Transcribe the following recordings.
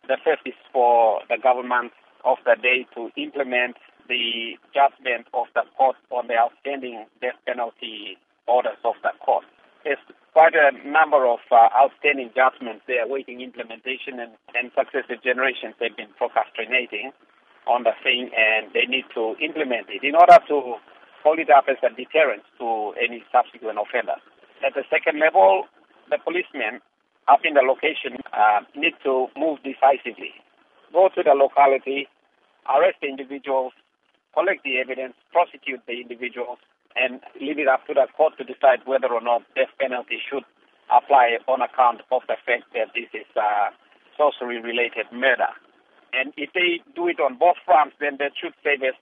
The first is for the government of the day to implement the judgment of the court on the outstanding death penalty orders of the court. There's quite a number of outstanding judgments there awaiting implementation, and successive generations have been procrastinating on the thing, and they need to implement it in order to hold it up as a deterrent to any subsequent offenders. At the second level, the policemen up in the location need to move decisively. Go to the locality, arrest the individuals, collect the evidence, prosecute the individuals, and leave it up to the court to decide whether or not death penalty should apply on account of the fact that this is sorcery-related murder. And if they do it on both fronts, then that should serve as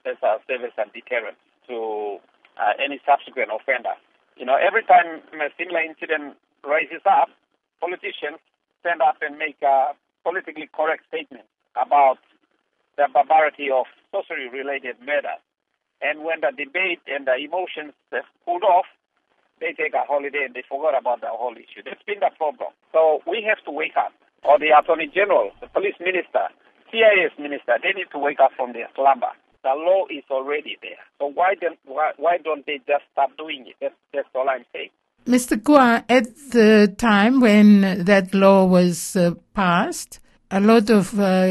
a deterrent to any subsequent offender. You know, every time a similar incident rises up, politicians stand up and make a politically correct statement about the barbarity of sorcery-related murder. And when the debate and the emotions have cooled off, they take a holiday and they forgot about the whole issue. That's been the problem. So we have to wake up. Or the Attorney General, the Police Minister, CIS Minister, they need to wake up from their slumber. The law is already there. So why don't they just start doing it? That's all I'm saying. Mr. Kua, at the time when that law was passed, a lot of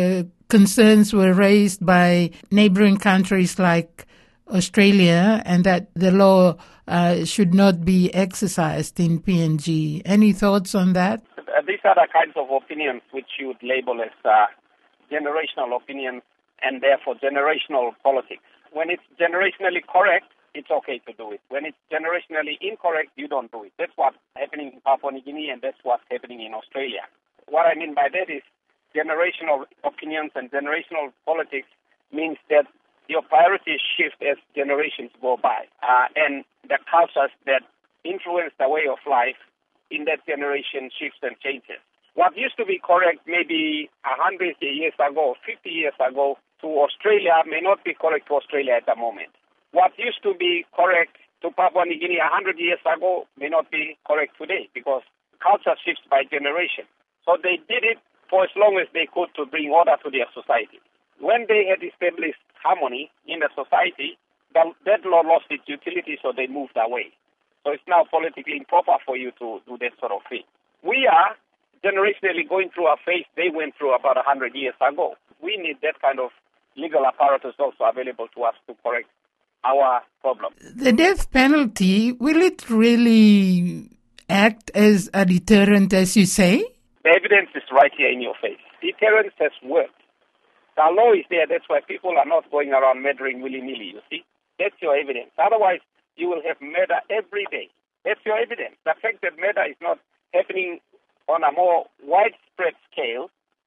concerns were raised by neighboring countries like Australia, and that the law should not be exercised in PNG. Any thoughts on that? These are the kinds of opinions which you would label as generational opinions and therefore generational politics. When it's generationally correct, it's okay to do it. When it's generationally incorrect, you don't do it. That's what's happening in Papua New Guinea, and that's what's happening in Australia. What I mean by that is generational opinions and generational politics means that your priorities shift as generations go by. And the cultures that influence the way of life in that generation shifts and changes. What used to be correct maybe 100 years ago, 50 years ago to Australia may not be correct to Australia at the moment. What used to be correct to Papua New Guinea 100 years ago may not be correct today because culture shifts by generation. So they did it for as long as they could to bring order to their society. When they had established harmony in the society, that law lost its utility, so they moved away. So it's now politically improper for you to do that sort of thing. We are generationally going through a phase they went through about 100 years ago. We need that kind of legal apparatus also available to us to correct our problem. The death penalty, will it really act as a deterrent, as you say? The evidence is right here in your face. Deterrence has worked. The law is there. That's why people are not going around murdering willy-nilly, you see. That's your evidence. Otherwise, you will have murder every day. That's your evidence. The fact that murder is not happening on a more widespread scale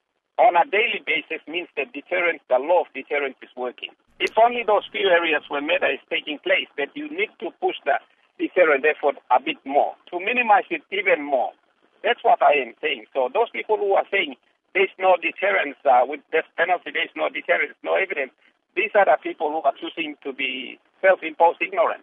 on a daily basis means that deterrence, the law of deterrence is working. It's only those few areas where murder is taking place that you need to push the deterrent effort a bit more, to minimize it even more. That's what I am saying. So those people who are saying there's no deterrence with death penalty, there's no deterrence, no evidence, these are the people who are choosing to be self-imposed ignorant.